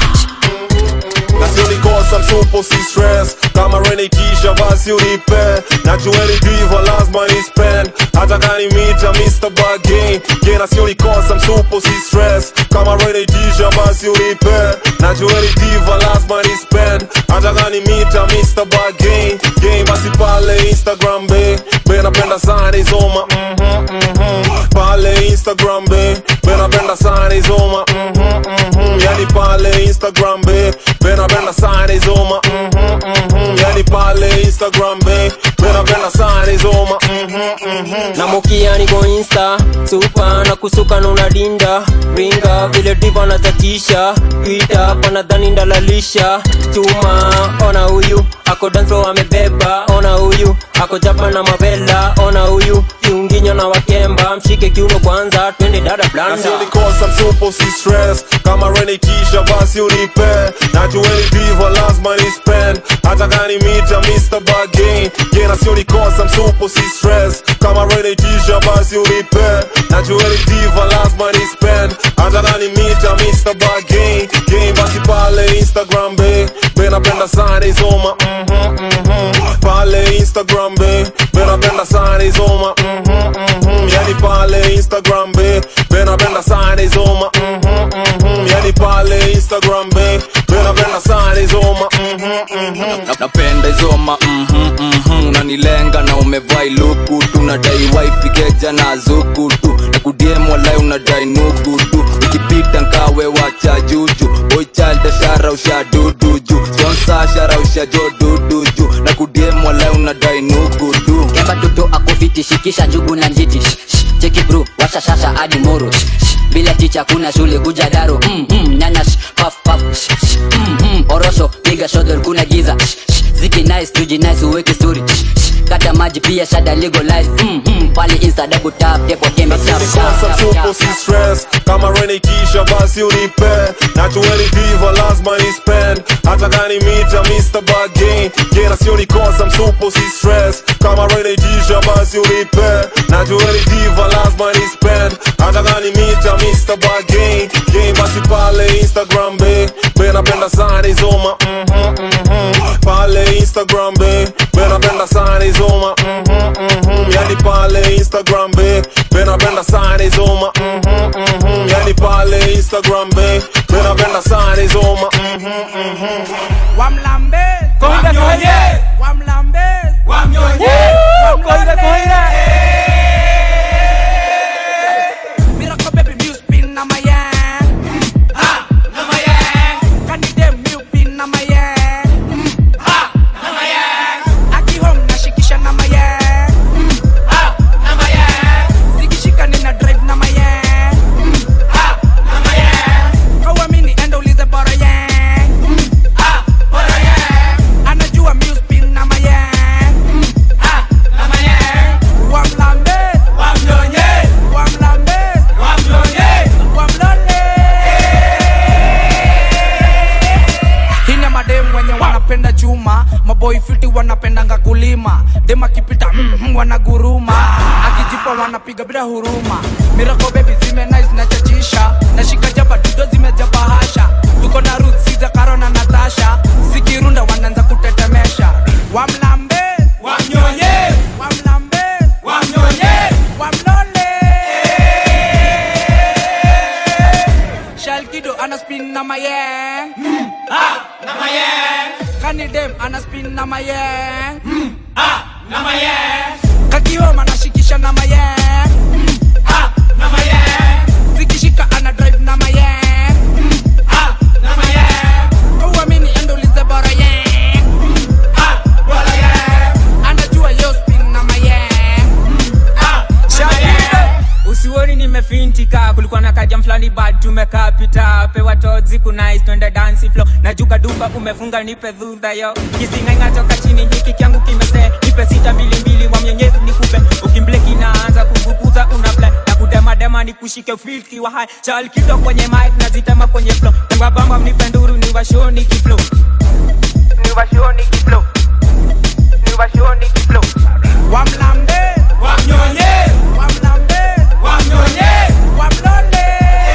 Nazioni kosa msupo si stress. Kama Rene Kisha basi unipe. Najueli diva lazima ni spend. Hata kani mita Mister Bargain. Yeah, nazioni kosa msupo si stress. Kama Rene Kisha basi unipe. Najueli diva lazima ni spend. Hata kani mita Mister Bargain. Yeah, basi pale Instagram be. Be napenda sana izoma. Mhm mhm. Pale Instagram be. Be napenda sana izoma. Mhm mhm. Yani pale Instagram be. Be napenda sana izoma. Mhm mhm. Yani pale Instagram be. Be napenda sana izoma. Mhm mhm. Na mokia niko Insta Supa na kusuka na unadinda Ringa vile diva na tatisha Twitter panadhani ndalalisha Chuma ona huyu Ako danso amebeba ona huyu Ako japa na mavela ona huyu Kiunginyo na wakemba Mshike kiuno kwanza twende dada blanda. Nazioni kosa msupo si stress. Kama Rene Kisha basi unipe. Najueli diva lazima ni spend. Hata kani mita Mister Bargain. Yeah, nazioni kosa msupo si stress. Kama Rene Kisha basi unipe. Najueli diva lazima ni spend. Hata kani mita Mister Bargain. Yeah, basi pale Instagram be. Be napenda sana izoma. Mhm mhm. Pale Instagram be. Be napenda sana izoma. Mhm mhm. Yani pale Instagram be. Be napenda sana izoma. Mhm mhm. Yani pale Instagram be. Be napenda sana izoma. Mhm mhm. Napenda izoma. Mhm mhm. Unanilenga na umevai luku tu. Unadai wifi geja na zuku tu. Na kudiem walai unadai nuku tu. Ukipita nkawe wacha juju. Boy child shara usha dudu ju. Sponsor shara usha jodudu ju. Na kudiem walai unadai nuku tu. Kemba toto akofiti shikisha njugu na njiti. Cheki bro, washa shasha hadi moro. Bila ticha kuna shule kuja daro. Mm mm, nyanya puff puff. Mm mm, orosho piga shoulder kuna giza. Ziki nice, tuji nice uweke story. Kata maji pia shada legalize. Mm mm, pale Insta double tap tepo kembe tap tap. Msupo si stress. Kama Rene Kisha basi unipe. Najueli diva lazima ni spend. Hata kani mita Mister Bargain. Yeah, nazioni kosa msupo si stress. Kama Rene Kisha basi unipe. Najueli diva lazima ni spend. Hata kani mita Mister Bargain. Yeah, basi pale Instagram be. Be napenda sana izoma. Mhm mhm. Pale Instagram be. Be napenda sana izoma. Mhm mhm. Yani pale Instagram be. Be napenda sana izoma. Mhm mhm. Yani pale Instagram be. Be napenda sana izoma. Mhm mhm. Wamlambe Wamnyonye Wamlambe Wamnyonye Koire koire Miracle baby music pin na my hand. Ha na my hand. Kani dem music pin na my hand. Ha na my hand. Aki home na shikisha na my hand. Ha na my hand. Zikishika nina drive na my hand. Ha na my hand. Kawa mini endo ulize bora yang. Ha bora yang. Anajua music pin na my hand. Ha na my hand. Wamlambe Wamnyonye Wamlambe Wamnyonye Wamlole. Hina madem wenye wanapenda chuma. Maboy fiti wanapendanga kulima. Dema kipita mm, mm, wanaguruma. Akijipa wanapiga bila huruma. Miracle baby zime nice na chachisha. Nashika jaba dudo zimejaba hasha. Tuko na Ruth, Siza, Karo na Natasha. Zikirunda wanaanza kutetemesha. Wamlambe Wamnyonye Wamlambe Wamnyonye Wamlole. Shalkido ana spin na mayeng. Ha na my hand. Kani dem ana spin na mayeng. Ha na my hand. Kakioma anashikisha na mayeng. Ha na my hand. Zikishika ana drive na mayeng. Ha na my hand. Kauamini endo ulize bora yang. Ha ni bad tumekapita pewa tozi kuna twende dance flow najuka duba umefunga nipe dhudha yo kisinga toka chini hiki kyangu kimese nipe sita mbili mbili wa mwenyezi nikupe ukimbleki naanza kuvukuza una plan na kudema dema nikushike filthy wa high chal kido kwenye mic na zitema kwenye flow tamba bamba mnipe nduru ni washoni kiflow ni washoni kiflow ni washoni kiflow wamlambe wamnyonye wamlambe wamnyonye wamlonde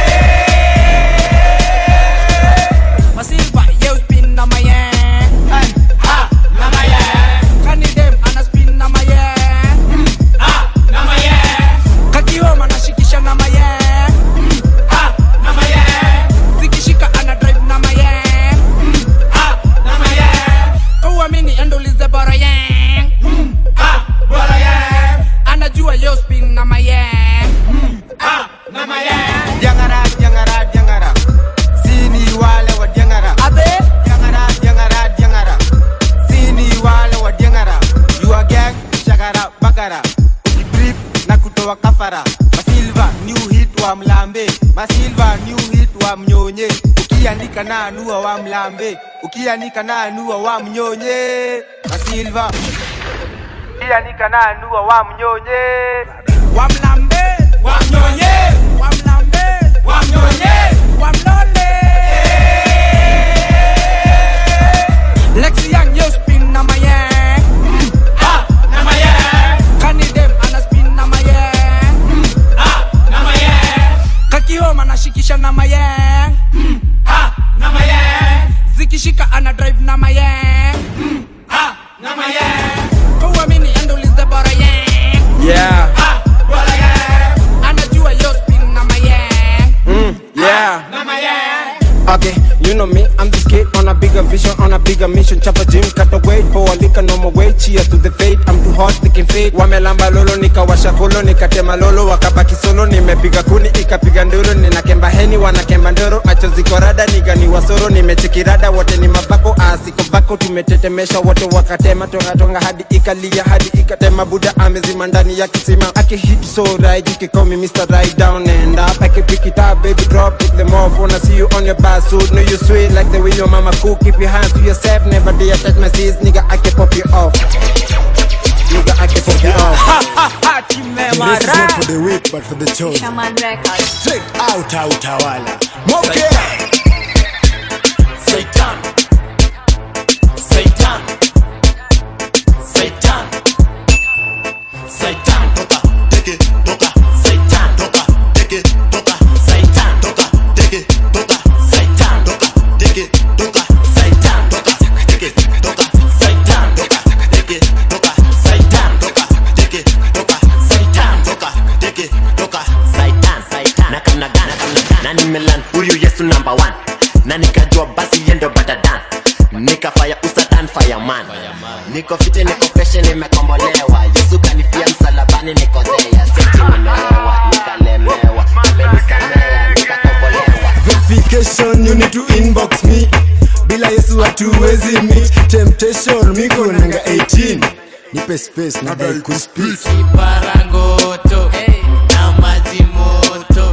Masilva you spin na my hand ha na my hand kani dem ana spin na my hand ha na my hand kakio manashikisha na my hand ha na my hand zikishika ana drive na my hand ha na my hand uamini endulize bora yang ha bora yang anajua yo spin na my hand ha na my hand Jangara jangara jangara sini wale wa jangara ade jangara jangara jangara sini wale wa jangara you are gang shagara bagara drip na kutoa kafara Masilva new hit wa mlambe Masilva new hit wa mnyonye ukiandika na anua wa mlambe ukiandika na anua wa mnyonye Masilva ukiandika na anua wa mnyonye wa mlambe wa mnyonye wa mlambe wa mnyonye wa mlonde Lexi Young yo spin na my hand ha na my hand kani dem ana spin na my hand ha na my hand kakihoma nashikisha na my hand ha na my hand zikishika ana drive na my hand ha na my hand kuamini endulize bora yang Yeah ha bora yang anajua yo spin na my hand mm, yeah na my hand Okay, you know me, I'm this kid on a bigger vision, on a bigger mission. Chapa gym, cut the weight, pour a liquor, no more weight. Cheers to the fate, I'm too hot, they can fade. Wamelamba lolo, nikawasha kolo, nikatema lolo, wakabaki solo, nimepiga kuni, ikapiga nduru, ninakemba heni, wanakemba ndoro, machozi korada, niga ni wasoro, nimechekirada, wote ni mabako, asiko bako, tumetetemesha, wote wakatema, tonga tonga hadi ikalia, hadi ikatema, buda amezima ndani ya kisima. I can hit so right, you can call me Mister Right Down and Up. I can pick it up, baby, drop it, them off, wanna see you on your back. Suit, know you sweet like the way your mama cook. Keep your hands to yourself, never dare touch my sis. Nigga, I can pop you off. Nigga, I can pop you off. ha ha ha kimema This is not for the weak, but for the chosen. Shaman Records. Straight out, out, Awala. Moke! Satan. Satan. Satan. Satan. Toka, take it, toka. Satan. Toka, take it, toka. Satan. Toka, take it, toka. Satan. Toka, take it, toka. Satan. Toka, take it, toka. Satan. Toka, take it, toka. Satan. Toka, take it, toka. Satan. Toka, take it, toka. Satan, Satan. Na kamna gana, kamna gana. Na nimelan, huyu Yesu number one. Na nikajua basi yendo badadan. Nika fire usatan fireman. Niko fiti, niko fashion, nimekombolewa. Yesu kanifia msalabani, niko there. Seti nimelewa, nikalemewa. Amenisamea, nikakombolewa. Verification, you need to inbox me. Bila Yesu hatuwezi meet. Temptation, miko nanga eighteen. Nipe space, nadai kuspeak. Parangoto na maji moto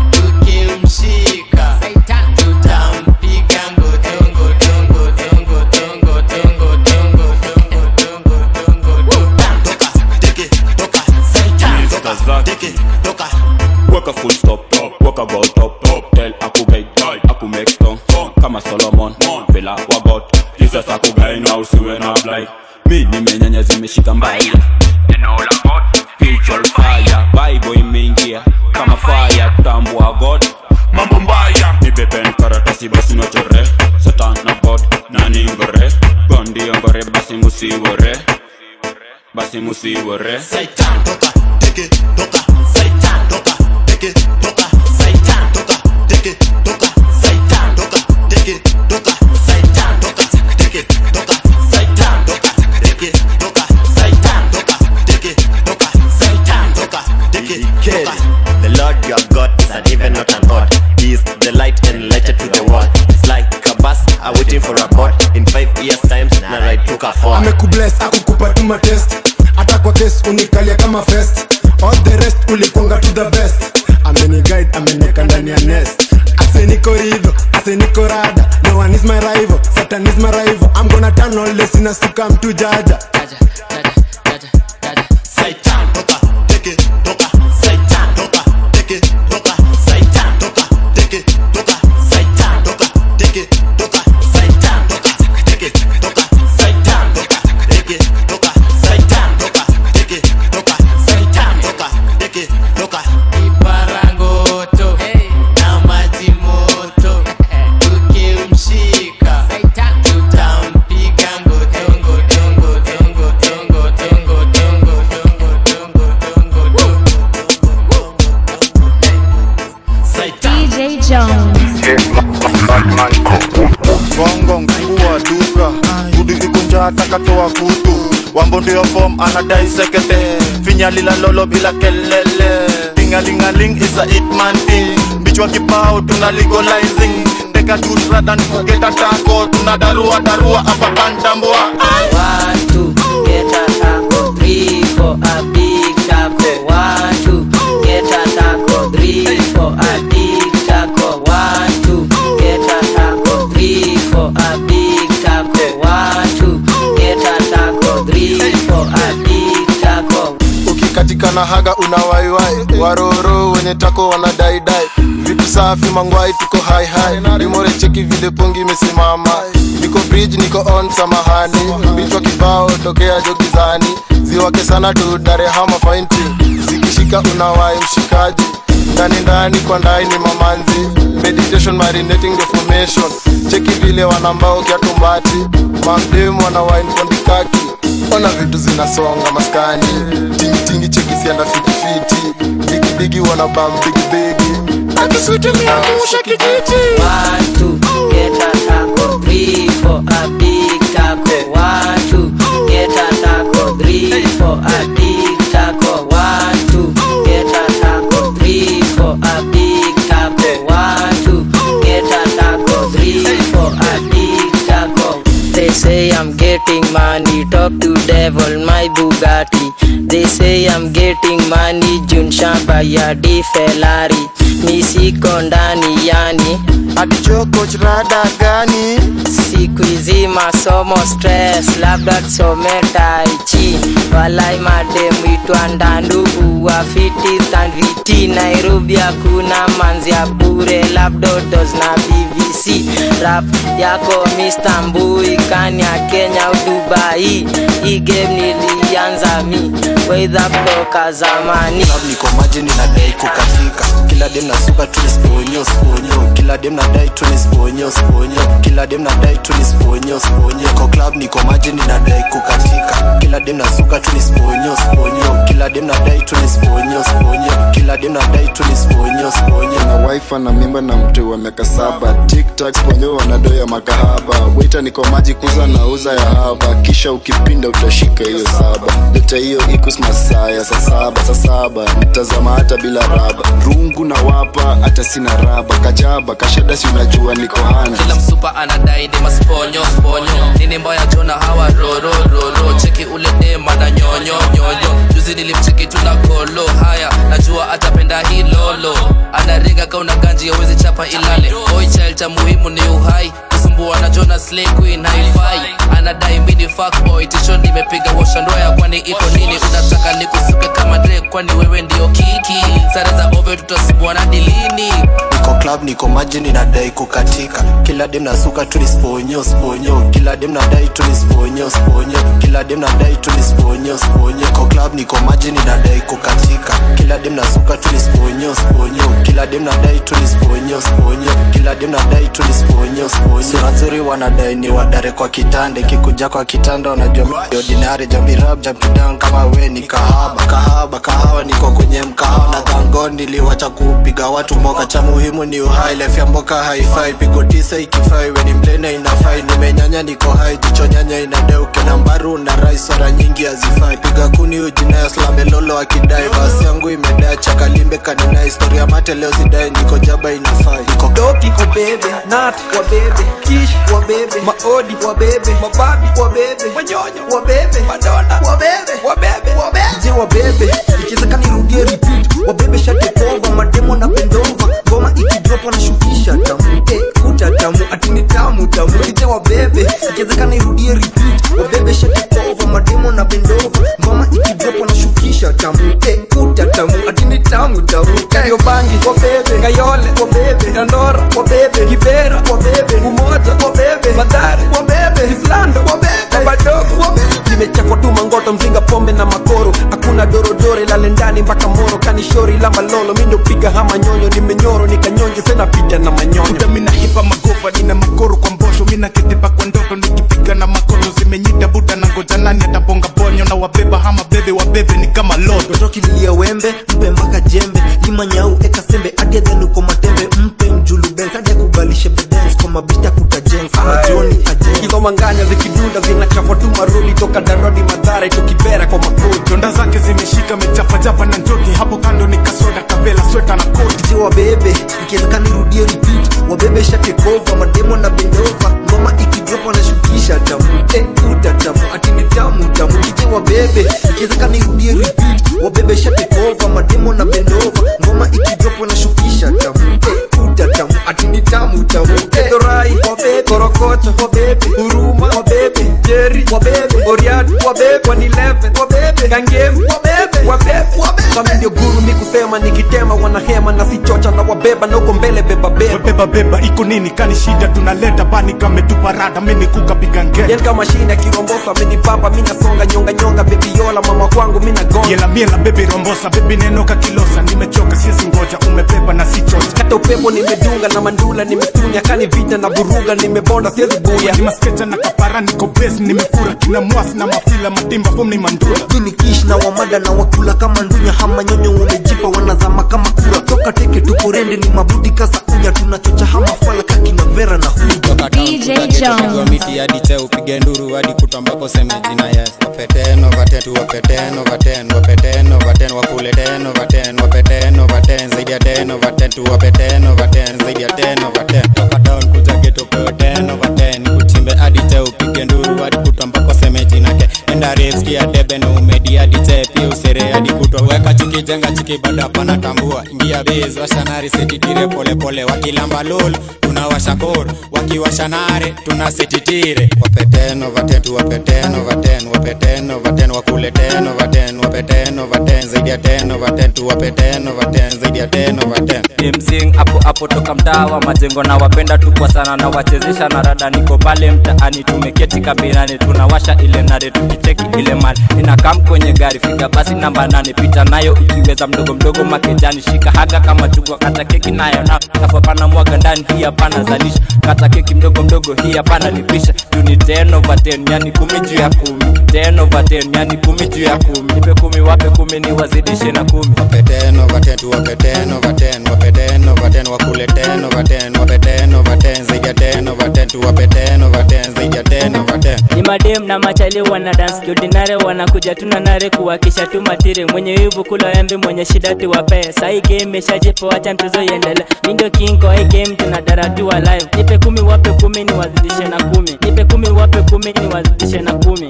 tukimshika tutampiga ngotongo tongo tongo tongo tongo tongo tongo tongo tongo Toka, take it, toka. Satan, toka, take it, toka. Work a full stop, top, work a go top, top. Tell aku gay, aku make stone, kama Solomon, vela wagot. Jesus aku gay now, siwe na fly. Mi nimenyanya zimeshika mbaya. Neno la God, spiritual fire. Bible imeingia kama fire, kutambua God. Mambo mbaya, nipepe karatasi basi nochore. Satan na God, nani ngore. Gondi ngore basi musiwore. Basi musiwore. Satan, toka, take it, toka. Satan, toka, take it, toka. Satan, toka, take it, toka. Satan, toka, take it, toka. Satan, toka, take it, toka. Satan, toka, take it, toka. Satan, toka, take it, toka. Satan, toka, take it, toka. The Lord your God is an even not an odd. He is the light and lighted to the world. It's like a bus are waiting for a boat. In five years times na ride toka four. Amekubless, akukupa tuma test. Hata kwa case unikalia kama fest. All the rest ulikonga to the best. ameni guide ameniweka ndani ya nest. Ase niko rido, ase niko rada, no one is my rival, Satan is my rival. I'm gonna turn all this in a suka mtu jaja. Satan, toka, take it, toka, Satan, toka, take it, toka, Satan, toka, take it, toka, Satan, toka, take it, toka, Satan, toka, take it, toka, Satan, toka, take it, toka, Satan, toka, take it, toka, Satan, toka, take it, toka. Iparangoto na maji moto, tukimshika tutampiga ngoto ngoto ngoto ngoto ngoto D J Jones. Bongo mkua duka Kudu ikunja takatoa kutu Wambo ndio form anadai sekete Finya lila lolo bila kelele Tingalingaling is a hitman thing Bichwa kipao tuna legalizing Teka dude rather than kuketa tako Tuna darua darua apa pantambua One, two, get a taco. Three, for a big taco. One, two, get a taco. Three, for a big taco. One, two, get a taco. Three, for a big taco. One, two, get a taco. Three, for a big taco. Ukikatika na haga unawaiwai Waroro wenye tako wanadaidai Vitu safi mangwai tuko hai hai Limore cheki vile pungi mesimama Niko bridge niko on samahani Bichwa kibao tokea jogizani Ziwake sana tu dare hama pointing Zikishika unawai mshikaji Ndani ndani kwa ndai ni mamanzi Meditation marinating the formation Cheki vile wanambao kia tumbati Mamdemu wanawine kondikaki Ona vitu zinasonga maskani Tingi tingi cheki sianda fiti fiti Bigi bigi wanabam bigi bigi Akisuti miamusha kijiti One, two, get a taco. Three, for a big taco. One, two, get a taco. Three, for a big taco. One, two, get a taco. Three, for a big taco. One, two, get a taco. Three, for a big taco. They say I'm getting money, talk to devil, my Bugatti. They say I'm getting money, Jun Shamba ya di Ferrari. Mi siko ndani yani Atichoko chirada gani Siku hizi masomo stress, labda tusome tai chi. Walai mademu itwa ndandu uwa fiti thandviti. Nairobi hakuna manzi ya bure, labda dos na B V C. Rap yako Mister Mbui kani ya Kenya au Dubai. Hii game nilianza mi, weidha kutoka zamani. Club niko maji ninadai kukatika Kila dem na suka tuni sponyo sponyo Kila dem na dai tuni sponyo sponyo Kila dem na dai tuni sponyo sponyo Kwa club niko maji ninadai kukatika Kila dem na suka tuni sponyo sponyo Kila dem na dai tuni sponyo sponyo Kila dem na dai tuni sponyo sponyo Na wife na mimba na mtu wa miaka saba Tic-tac sponyo wanadoya makahaba Waiter niko maji kuza na uza ya haba Kisha ukipinda utashika hiyo saba Leta hiyo ikus masaya sa saba sa saba Nitazama hata bila raba Rungu na wapa hata sina raba Kajaba kashada si unajua niko hana Kila msupa anadai ni masponyo sponyo Nini mbaya jona hawa roro roro Cheki ule dema na nyonyo nyonyo Juzi nilimcheki tuna kolo haya Najua atapenda hii lolo Anaringa kauna ganji ya wezi chapa ilale Boy child cha muhimu ni uhai Kusumbua na Jona Slay Queen haifai Anadai mini fuck boy Tisho nimepiga washa ndoya kwani iko nini Unataka nikusuke kama Drake kwani wewe ndio kiki Sare za ove tutasumbua na dilini Niko club niko maji ninadai kukatika Kila dem na suka tuni sponyo sponyo Kila dem na dai tuni sponyo sponyo Kila dem na dai tuni sponyo sponyo Niko club niko maji ninadai kukatika Kila dem na suka tuni sponyo sponyo Kila dem na dai tuni sponyo sponyo Kila dem na dai tuni sponyo sponyo Sura nzuri wanadai ni wadare kwa kitande Kikuja kwa kitanda wanajua ordinary Jambi rap jambi down kama we ni kahaba Kahaba kahawa niko kwenye mkahawa Na thangon niliwacha kupiga watu mboka Cha muhimu ni uhai life ya mboka haifai Pigo tisa ikifai we ni mlena inafai Nimenyanya niko hai jicho nyanya inadeuke Na mbaru na rai sora nyingi hazifai Piga kuni ujinaya slame lolo akidai Basi yangu imedai chakalimbe kanina Historia mate leo zidai niko jaba inafai Niko Doki wa bebe, nat wa bebe, kish wa bebe, maodi wa bebe, mababi wa bebe, manyonyo wa bebe, madonna wa bebe, wa bebe, wa bebe, je wa bebe, ikiza kanirudie repeat, wa bebe shake over, mademo na ikiwezekana irudie repeat. Wabebe shake over mademo na bendova, ngoma ikidrop wanashukisha tamu. Eh, uta tamu, atini tamu tamu. Kayo bangi, wabebe, Kayole, wabebe, Dandora, wabebe, Kibera, wabebe, Umoja, wabebe, Madare, wabebe, Islando, wabebe, Babadogo, wabebe. Nimechakwa tu mangoto, mzinga pombe na makoro, hakuna dorodore lale ndani mpaka moro, kanishori la malolo, mimi ndo piga hama nyonyo, nimenyoro nikanyonje sena pita na manyonyo. Kuda mina hipa magofa, nina makoro kwa mbosho, mina ketepa kwa ndoto, nikipiga na makoro zimenyita buta na ngoja nani atabonga bonyo, na wabeba hama bebe, wabebe ni kama loto. Ndoki lilia wembe, mpe mpaka jembe, lima nyau eka sembe, adia dhenu kwa matembe, mpe mjulu benz, adia kubalishe bedens, kwa mabita kutajengs, majoni ajengs. Kizo manganya zikidunda zinachafwa tu maroli, toka darodi madhare, tukibera kwa makoti. Donda zake zimeshika mechapa japa na njoki, hapo kando ni kasoda kabela sweta na koti. Kije wabebe, ikiwezekana irudie repeat. Wabebe shake over, mademo na bendova, ngoma ikidrop wanashukisha tamu. Eh, uta tamu, atini tamu tamu. Kije wabebe, ikiwezekana irudie repeat. Wabebe shake over, mademo na bendova, ngoma ikidrop wanashukisha tamu. Eh, uta tamu, atini tamu tamu. Edorai, wabebe, Korokocho, wabebe, Huruma, wabebe, Jerry, wabebe, Oriad, wabebe, one eleven, wabebe, Gangem, wabebe, wabebe, wabebe. Kami ndio guru mi kusema nikitema wanahema na sichocha na wabeba na uko mbele beba beba. Wabeba beba iko nini kani shida tunaleta bani kame tuparada mimi kukapiga ngeta. Yen kama shina kirombosa mini baba mina songa nyonga nyonga baby yola mama kwangu mina gonga. Yela miela baby rombosa baby nenoka kilosa nimechoka siezi ngoja umebeba na sichocha. Kata upepo nimedunga na mandula nimetunya kani vita na buruga nimebonda siezi buya. Ni maskecha na kapara niko base nimefura kina mwasi na mafila matimba fomu ni mandula. Gini kish na wamada na wakula kama ndunya hama nyonyo umejipa wanazama kama kura. Toka teke tuko rende ni mabuti kasa unya tunachocha hama fala kaki na vera na huja. D J Jones. Miti hadi te upige nduru hadi kutambako seme jina yes. Wapeteno vaten wapeteno vaten wapeteno vaten wakule teno vaten wapeteno vaten zaidi ya teno vaten tu wapeteno vaten zaidi ya teno vaten. Toka down kuja geto pewe teno vaten kuchimbe hadi te upige nduru hadi kutambako seme jina ke. Enda reski ya debe na umedi hadi te pia usere hadi kutwa weka chuki jenga chuki bado hapana tambua. Ingia base washanari setitire pole pole wakilamba lol tunawasha kor wakiwasha nare tunasetitire. Wapeteno vaten tu wapeteno vaten wapeteno vaten wakule teno vaten wapeteno vaten zaidi ya teno vaten tu wapeteno vaten zaidi ya teno vaten. Msing hapo hapo toka mtaa wa majengo na wapenda tu kwa sana na wachezesha na rada niko pale mtaani tumeketi kabinani tunawasha ile nare tukicheki ile mali inakam kwenye gari fika basi namba nane pita nayo ukiweza mdogo mdogo makejani shika haga kama chugwa kata keki nayo na tafapana mwaga ndani hii hapana zalisha kata keki mdogo mdogo hii hapana lipisha tuni ten over ten yani kumi juu ya kumi ten over ten yani kumi juu ya kumi nipe kumi wape kumi ni wazidishe na kumi. Wapeteno vaten tu wapeteno vaten wapeteno vaten wakule teno vaten wapeteno vaten zaidi ya teno vaten tu wapeteno vaten zaidi ya teno vaten. Ni madem na machali wana dance ordinary wanakuja tuna nare kuwakisha tu matire mwenye hivu kula embe mwenye shida tu wape sai game imeshajipo acha mchezo iendelee mimi ndio king kwa hii game tunadara tu live nipe kumi wape kumi ni wazidishe na kumi nipe kumi wape kumi ni wazidishe na kumi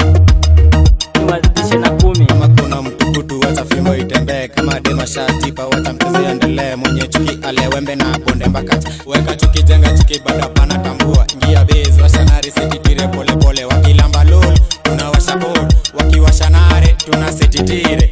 ni wazidishe na kumi. Kama kuna mtukutu wacha fimbo itembee kama dema shati pa wacha mchezo iendelee mwenye chuki alewembe na bonde mbakati weka chuki jenga chuki bado hapana tambua. Ingia base washanari setitire pole pole wakilamba lol tunawasha kor wakiwasha nare tunasetitire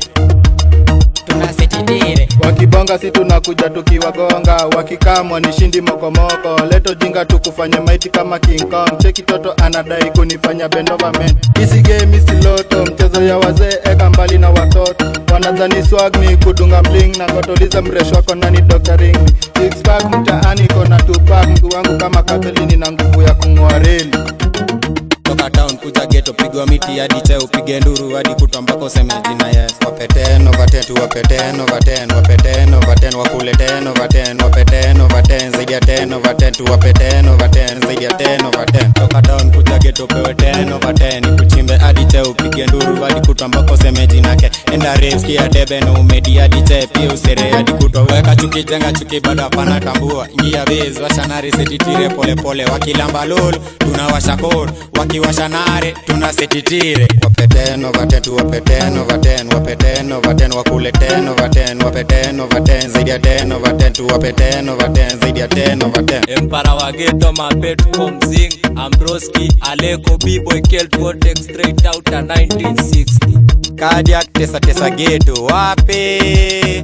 tunasetitire. Wakibonga si tunakuja tukiwagonga wakikamwa ni shindi mokomoko leto jinga tukufanya maiti kama King Kong cheki toto anadai kunifanya bendova men isi game isi loto mchezo ya wazee eka mbali na watoto wanadhani swag ni kudunga mling na ngotoliza mresho wako nani Doctor Ring six pack mtaani kona two pack mgu wangu kama Kathleen na nguvu ya kung'oa reli. Toka town kuja geto pigwa miti hadi te upige nduru hadi kutambako seme jina yes. Wapeteno vaten tu wapeteno vaten wapeteno vaten wakule teno vaten wapeteno vaten zaidi ya teno vaten tu wapeteno vaten zaidi ya teno vaten. Toka town kuja geto pewe teno vaten kuchimbe hadi te upige nduru hadi kutambako seme jina ke. Enda reski ya debe na umedi hadi te pia usere hadi kutwa weka chuki jenga chuki bado hapana tambua. Ingia base washanari setitire pole pole wakilamba lol tunawasha kor waki wakiwasha nare tunasititire. Wape ten over ten, tuwape ten over ten, wape ten over ten, wakule ten over ten, wape ten over ten, zaidi ya ten over ten, tuwape ten over ten, zaidi ya ten over ten. Empara wa ghetto mapet komzing Ambroski Aleko B-boy Kelt Vortex straight out of nineteen sixty. Cardiac tesa tesa ghetto wape.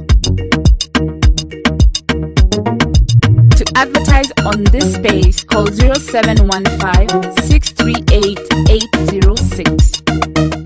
To advertise on this space, call zero seven one five, six three eight, eight zero six.